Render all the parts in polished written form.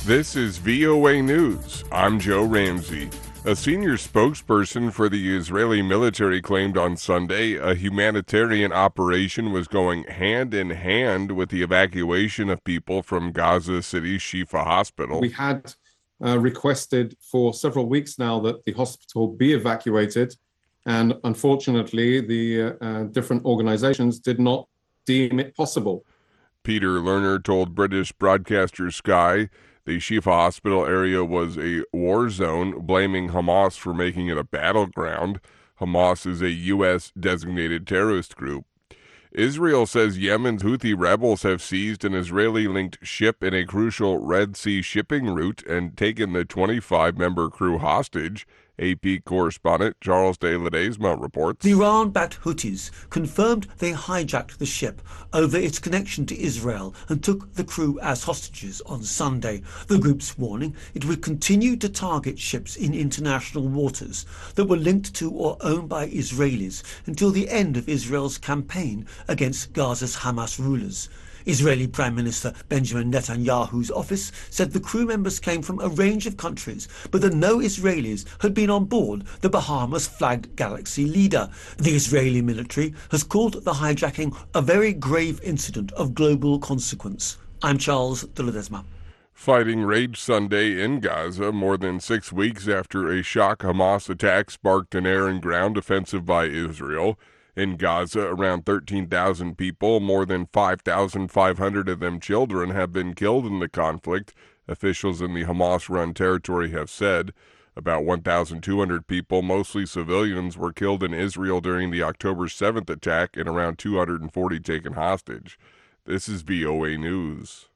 This is VOA News. I'm Joe Ramsey. A senior spokesperson for the Israeli military claimed on Sunday a humanitarian operation was going hand in hand with the evacuation of people from Gaza City's Shifa Hospital. We had requested for several weeks now that the hospital be evacuated, and unfortunately the different organizations did not deem it possible. Peter Lerner told British broadcaster Sky the Shifa Hospital area was a war zone, blaming Hamas for making it a battleground. Hamas is a U.S. designated terrorist group. Israel says Yemen's Houthi rebels have seized an Israeli-linked ship in a crucial Red Sea shipping route and taken the 25-member crew hostage. AP correspondent Charles de Ledesma reports. The Iran-backed Houthis confirmed they hijacked the ship over its connection to Israel and took the crew as hostages on Sunday. The group's warning it would continue to target ships in international waters that were linked to or owned by Israelis until the end of Israel's campaign against Gaza's Hamas rulers. Israeli Prime Minister Benjamin Netanyahu's office said the crew members came from a range of countries, but that no Israelis had been on board the Bahamas-flagged Galaxy Leader. The Israeli military has called the hijacking a very grave incident of global consequence. I'm Charles de Ledesma. Fighting raged Sunday in Gaza more than 6 weeks after a shock Hamas attack sparked an air and ground offensive by Israel. In Gaza, around 13,000 people, more than 5,500 of them children, have been killed in the conflict, officials in the Hamas-run territory have said. About 1,200 people, mostly civilians, were killed in Israel during the October 7th attack and around 240 taken hostage. This is VOA News.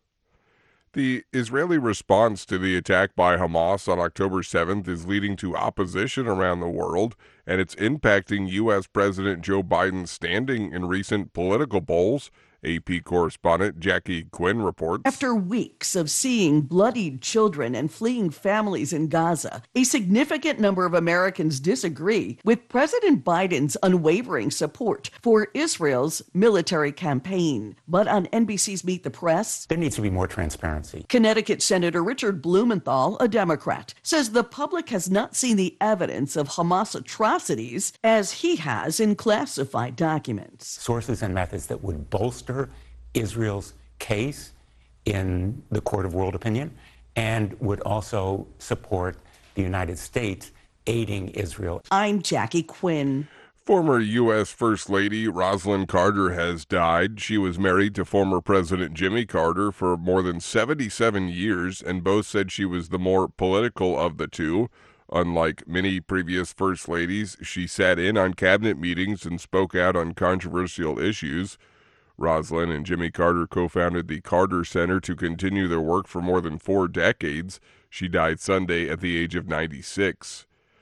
The Israeli response to the attack by Hamas on October 7th is leading to opposition around the world, and it's impacting U.S. President Joe Biden's standing in recent political polls. AP correspondent Jackie Quinn reports. After weeks of seeing bloodied children and fleeing families in Gaza, a significant number of Americans disagree with President Biden's unwavering support for Israel's military campaign. But on NBC's Meet the Press, there needs to be more transparency. Connecticut Senator Richard Blumenthal, a Democrat, says the public has not seen the evidence of Hamas atrocities as he has in classified documents. Sources and methods that would bolster Israel's case in the court of world opinion and would also support the United States aiding Israel. I'm Jackie Quinn. Former U.S. First Lady Rosalynn Carter has died. She was married to former President Jimmy Carter for more than 77 years, and both said she was the more political of the two. Unlike many previous First Ladies, she sat in on cabinet meetings and spoke out on controversial issues. Rosalynn and Jimmy Carter co-founded the Carter Center to continue their work for more than 4 decades. She died Sunday at the age of 96.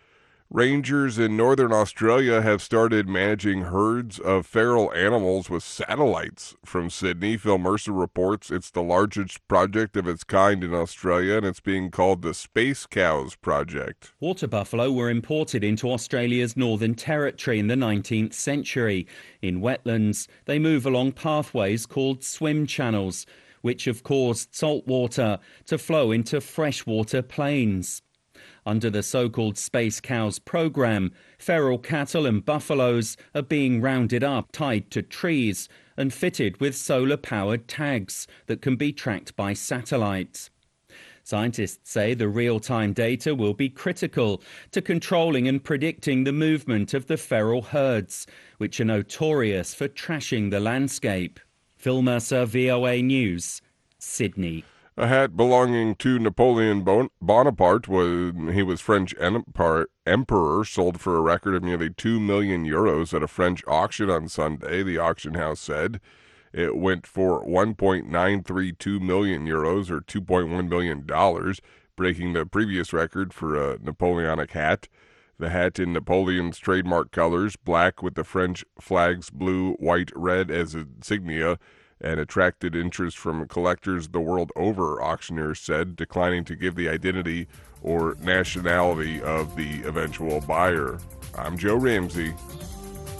Rangers in northern Australia have started managing herds of feral animals with satellites. From Sydney, Phil Mercer reports it's the largest project of its kind in Australia, and it's being called the Space Cows Project. Water buffalo were imported into Australia's Northern Territory in the 19th century. In wetlands, they move along pathways called swim channels, which have caused salt water to flow into freshwater plains. Under the so-called Space Cows program, feral cattle and buffaloes are being rounded up, tied to trees, and fitted with solar-powered tags that can be tracked by satellite. Scientists say the real-time data will be critical to controlling and predicting the movement of the feral herds, which are notorious for trashing the landscape. Phil Mercer, VOA News, Sydney. A hat belonging to Napoleon Bonaparte when he was French emperor sold for a record of nearly 2 million euros at a French auction on Sunday, the auction house said. It went for 1.932 million euros, or $2.1 million, breaking the previous record for a Napoleonic hat. The hat in Napoleon's trademark colors, black with the French flag's blue, white, red as insignia, and attracted interest from collectors the world over, auctioneers said, declining to give the identity or nationality of the eventual buyer. I'm Joe Ramsey.